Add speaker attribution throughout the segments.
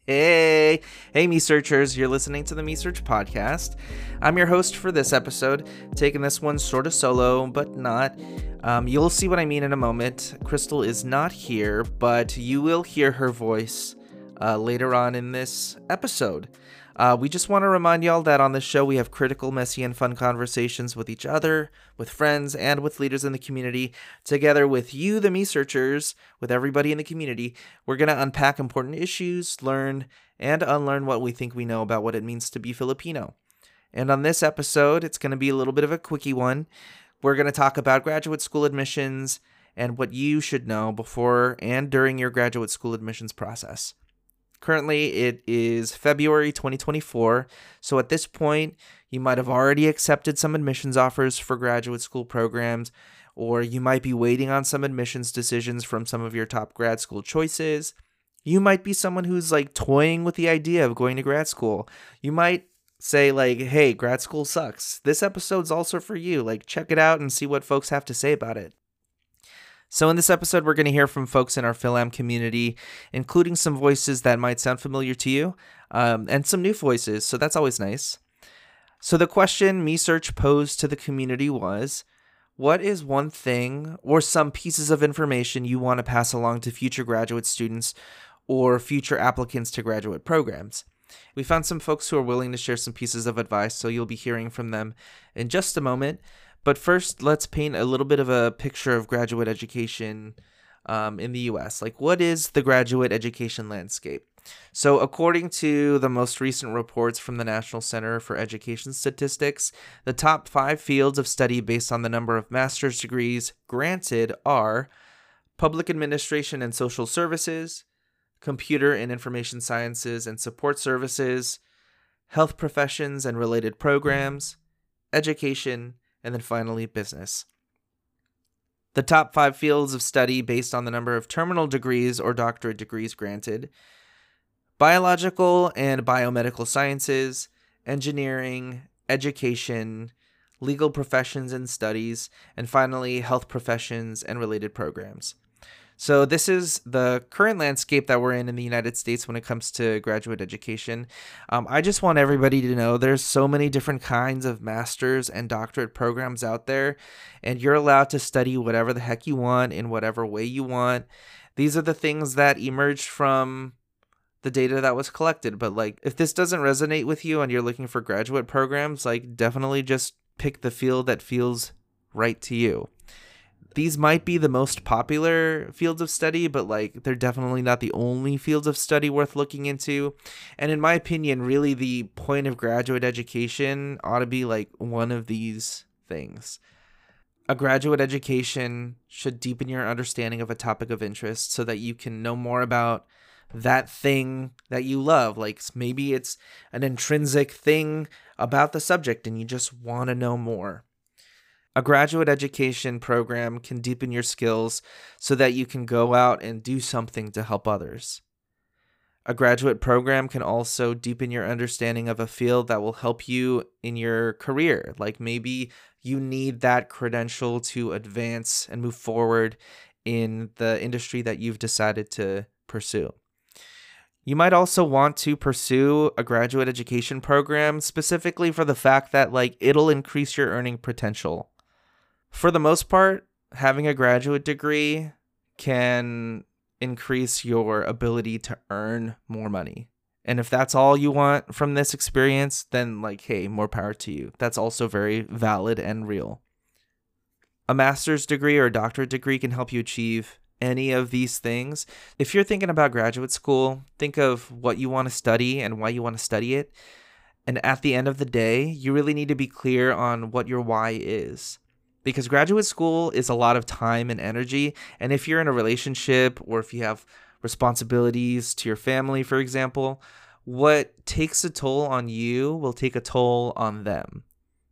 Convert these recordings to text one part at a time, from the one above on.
Speaker 1: Hey, me searchers, you're listening to the Me Search podcast. I'm your host for this episode, taking this one sort of solo, but not. You'll see what I mean in a moment. Crystal is not here, but you will hear her voice later on in this episode. We just want to remind y'all that on this show we have critical, messy, and fun conversations with each other, with friends, and with leaders in the community. Together with you, the Me Searchers, with everybody in the community, we're going to unpack important issues, learn, and unlearn what we think we know about what it means to be Filipino. And on this episode, it's going to be a little bit of a quickie one. We're going to talk about graduate school admissions and what you should know before and during your graduate school admissions process. Currently, it is February 2024, so at this point, you might have already accepted some admissions offers for graduate school programs, or you might be waiting on some admissions decisions from some of your top grad school choices. You might be someone who's toying with the idea of going to grad school. You might say hey, grad school sucks. This episode's also for you. Check it out and see what folks have to say about it. So in this episode, we're going to hear from folks in our Philam community, including some voices that might sound familiar to you, and some new voices, so that's always nice. So the question Me Search posed to the community was, what is one thing or some pieces of information you want to pass along to future graduate students or future applicants to graduate programs? We found some folks who are willing to share some pieces of advice, so you'll be hearing from them in just a moment. But first, let's paint a little bit of a picture of graduate education in the U.S. What is the graduate education landscape? So according to the most recent reports from the National Center for Education Statistics, the top 5 fields of study based on the number of master's degrees granted are public administration and social services, computer and information sciences and support services, health professions and related programs, education, and then finally, business. The top 5 fields of study based on the number of terminal degrees or doctorate degrees granted: biological and biomedical sciences, engineering, education, legal professions and studies, and finally, health professions and related programs. So this is the current landscape that we're in the United States when it comes to graduate education. I just want everybody to know there's so many different kinds of master's and doctorate programs out there, and you're allowed to study whatever the heck you want in whatever way you want. These are the things that emerged from the data that was collected. But if this doesn't resonate with you and you're looking for graduate programs, definitely just pick the field that feels right to you. These might be the most popular fields of study, but they're definitely not the only fields of study worth looking into. And in my opinion, really the point of graduate education ought to be one of these things. A graduate education should deepen your understanding of a topic of interest so that you can know more about that thing that you love. Maybe it's an intrinsic thing about the subject and you just want to know more. A graduate education program can deepen your skills so that you can go out and do something to help others. A graduate program can also deepen your understanding of a field that will help you in your career. Maybe you need that credential to advance and move forward in the industry that you've decided to pursue. You might also want to pursue a graduate education program specifically for the fact that it'll increase your earning potential. For the most part, having a graduate degree can increase your ability to earn more money. And if that's all you want from this experience, then hey, more power to you. That's also very valid and real. A master's degree or a doctorate degree can help you achieve any of these things. If you're thinking about graduate school, think of what you want to study and why you want to study it. And at the end of the day, you really need to be clear on what your why is. Because graduate school is a lot of time and energy. And if you're in a relationship or if you have responsibilities to your family, for example, what takes a toll on you will take a toll on them.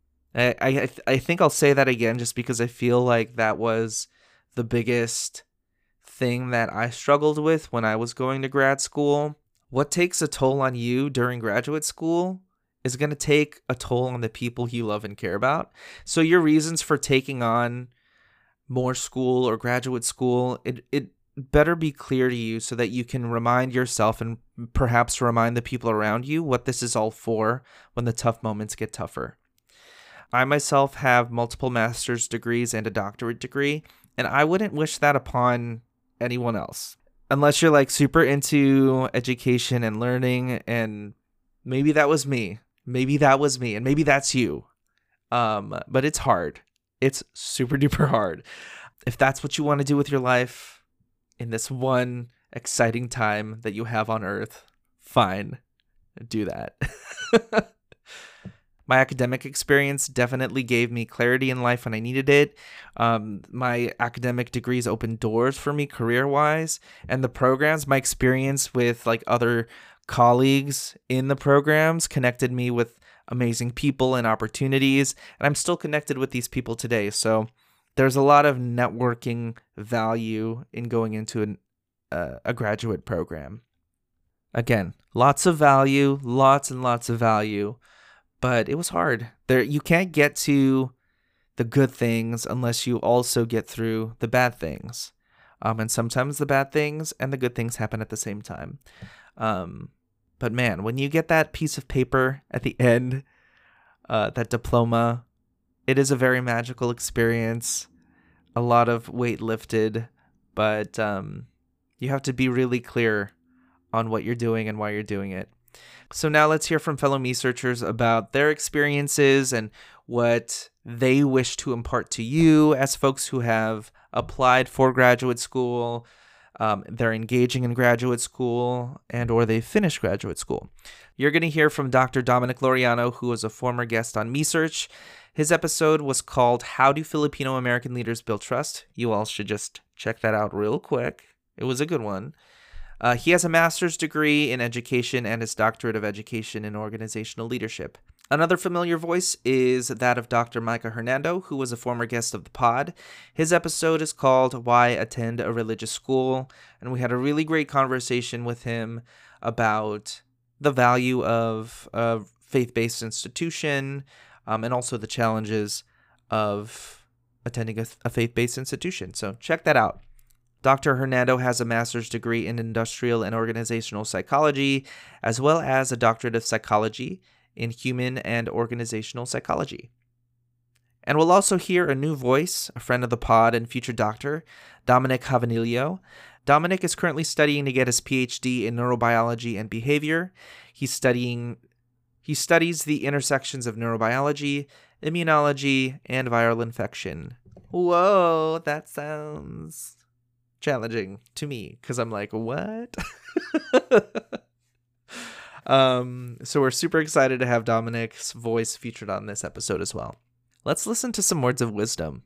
Speaker 1: I think I'll say that again just because I feel like that was the biggest thing that I struggled with when I was going to grad school. What takes a toll on you during graduate school is going to take a toll on the people you love and care about. So your reasons for taking on more school or graduate school, it better be clear to you so that you can remind yourself and perhaps remind the people around you what this is all for when the tough moments get tougher. I myself have multiple master's degrees and a doctorate degree, and I wouldn't wish that upon anyone else. Unless you're like super into education and learning, and maybe that was me. Maybe that was me, and maybe that's you. But it's hard. It's super duper hard. If that's what you want to do with your life in this one exciting time that you have on Earth, fine, do that. My academic experience definitely gave me clarity in life when I needed it. My academic degrees opened doors for me career-wise, and the programs, my experience with like other colleagues in the programs connected me with amazing people and opportunities, and I'm still connected with these people today. So there's a lot of networking value in going into a graduate program. Again, lots of value, lots and lots of value. But it was hard. You can't get to the good things unless you also get through the bad things. And sometimes the bad things and the good things happen at the same time. But man, when you get that piece of paper at the end, that diploma, it is a very magical experience. A lot of weight lifted, but you have to be really clear on what you're doing and why you're doing it. So now let's hear from fellow me-searchers about their experiences and what they wish to impart to you as folks who have applied for graduate school, they're engaging in graduate school, and or they've finished graduate school. You're going to hear from Dr. Dominic Laureano, who was a former guest on Me-Search. His episode was called How Do Filipino American Leaders Build Trust? You all should just check that out real quick. It was a good one. He has a master's degree in education and his doctorate of education in organizational leadership. Another familiar voice is that of Dr. Micah Hernando, who was a former guest of the pod. His episode is called Why Attend a Religious School, and we had a really great conversation with him about the value of a faith-based institution, and also the challenges of attending a faith-based institution. So check that out. Dr. Hernando has a master's degree in industrial and organizational psychology, as well as a doctorate of psychology in human and organizational psychology. And we'll also hear a new voice, a friend of the pod and future doctor, Dominic Javanillo. Dominic is currently studying to get his PhD in neurobiology and behavior. He studies the intersections of neurobiology, immunology, and viral infection. Whoa, that sounds challenging to me because I'm like, what? So we're super excited to have Dominic's voice featured on this episode as well. Let's listen to some words of wisdom.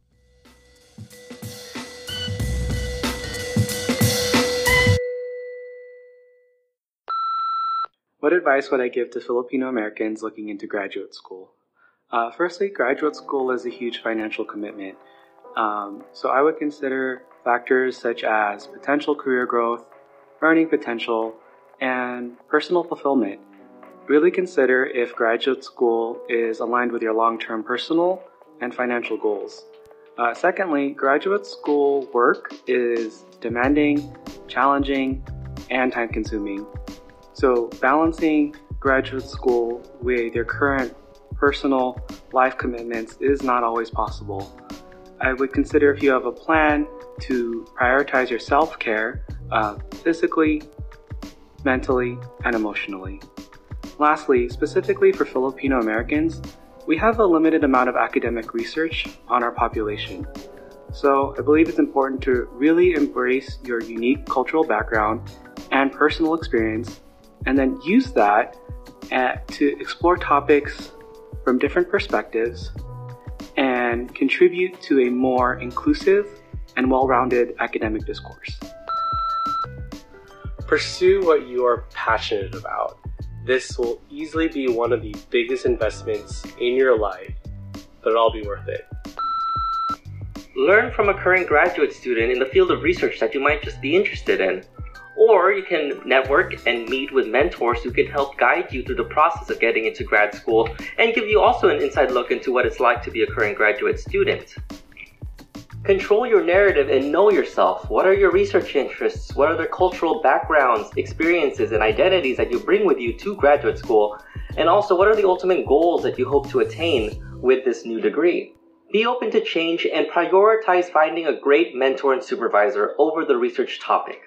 Speaker 2: What advice would I give to Filipino Americans looking into graduate school? Firstly, graduate school is a huge financial commitment. So I would consider factors such as potential career growth, earning potential, and personal fulfillment. Really consider if graduate school is aligned with your long-term personal and financial goals. Secondly, graduate school work is demanding, challenging, and time-consuming. So balancing graduate school with your current personal life commitments is not always possible. I would consider if you have a plan to prioritize your self-care physically, mentally, and emotionally. Lastly, specifically for Filipino Americans, we have a limited amount of academic research on our population. So I believe it's important to really embrace your unique cultural background and personal experience, and then use that to explore topics from different perspectives and contribute to a more inclusive and well-rounded academic discourse.
Speaker 3: Pursue what you are passionate about. This will easily be one of the biggest investments in your life, but it'll all be worth it.
Speaker 4: Learn from a current graduate student in the field of research that you might just be interested in. Or you can network and meet with mentors who can help guide you through the process of getting into grad school and give you also an inside look into what it's like to be a current graduate student. Control your narrative and know yourself. What are your research interests? What are the cultural backgrounds, experiences, and identities that you bring with you to graduate school? And also, what are the ultimate goals that you hope to attain with this new degree? Be open to change and prioritize finding a great mentor and supervisor over the research topic.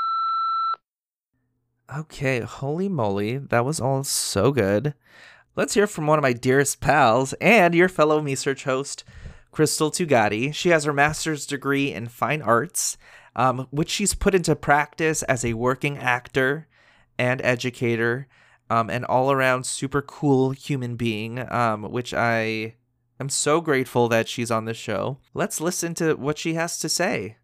Speaker 1: Okay, holy moly, that was all so good. Let's hear from one of my dearest pals and your fellow MeSearch host, Crystal Tugati. She has her master's degree in fine arts, which she's put into practice as a working actor and educator, and all-around super cool human being, which I am so grateful that she's on this show. Let's listen to what she has to say.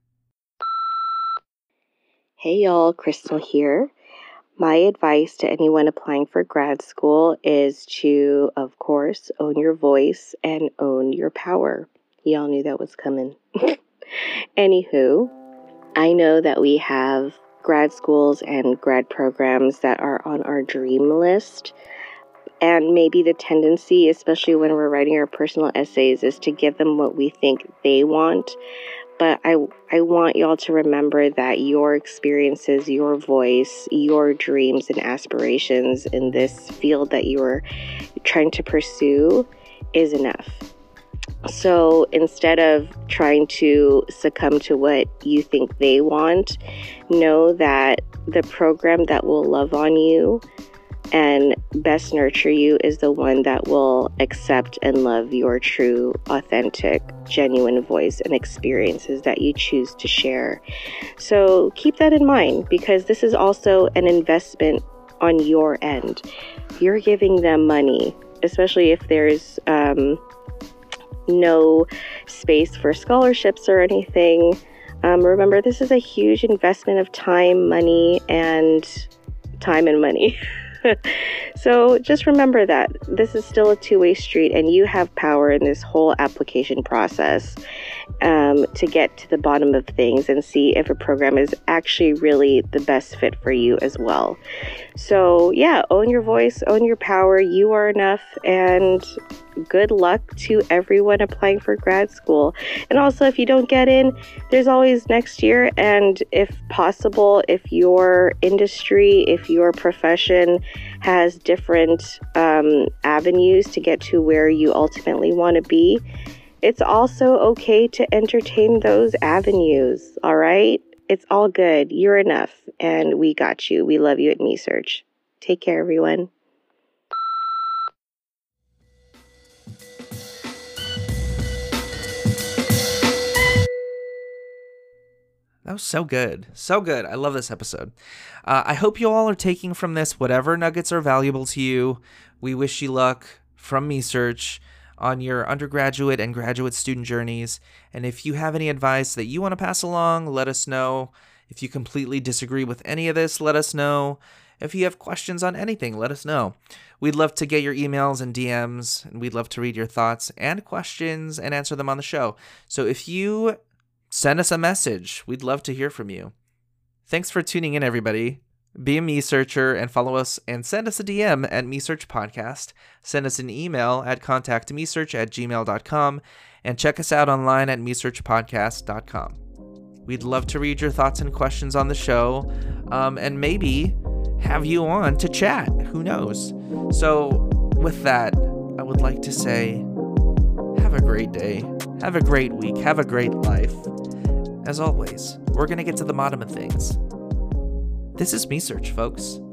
Speaker 5: Hey y'all, Crystal here. My advice to anyone applying for grad school is to, of course, own your voice and own your power. Y'all knew that was coming. Anywho, I know that we have grad schools and grad programs that are on our dream list. And maybe the tendency, especially when we're writing our personal essays, is to give them what we think they want. But I want y'all to remember that your experiences, your voice, your dreams and aspirations in this field that you're trying to pursue is enough. So instead of trying to succumb to what you think they want, know that the program that will love on you and best nurture you is the one that will accept and love your true, authentic, genuine voice and experiences that you choose to share. So keep that in mind, because this is also an investment on your end. You're giving them money, especially if there's no space for scholarships or anything. Remember, this is a huge investment of time, money, and money. So just remember that this is still a two-way street, and you have power in this whole application process to get to the bottom of things and see if a program is actually really the best fit for you as well. So yeah, own your voice, own your power. You are enough, and good luck to everyone applying for grad school. And also, if you don't get in, there's always next year. And if possible, if your industry, if your profession has different avenues to get to where you ultimately want to be, it's also okay to entertain those avenues. All right? It's all good. You're enough. And we got you. We love you at MeSearch. Take care, everyone.
Speaker 1: That was so good. So good. I love this episode. I hope you all are taking from this whatever nuggets are valuable to you. We wish you luck from MeSearch on your undergraduate and graduate student journeys. And if you have any advice that you want to pass along, let us know. If you completely disagree with any of this, let us know. If you have questions on anything, let us know. We'd love to get your emails and DMs, and we'd love to read your thoughts and questions and answer them on the show. So if you send us a message, we'd love to hear from you. Thanks for tuning in, everybody. Be a MeSearcher and follow us and send us a DM at MeSearch Podcast. Send us an email at contactmesearch@gmail.com and check us out online at mesearchpodcast.com. We'd love to read your thoughts and questions on the show, and maybe have you on to chat. Who knows? So with that, I would like to say, have a great day. Have a great week. Have a great life. As always, we're going to get to the bottom of things. This is MeSearch, folks.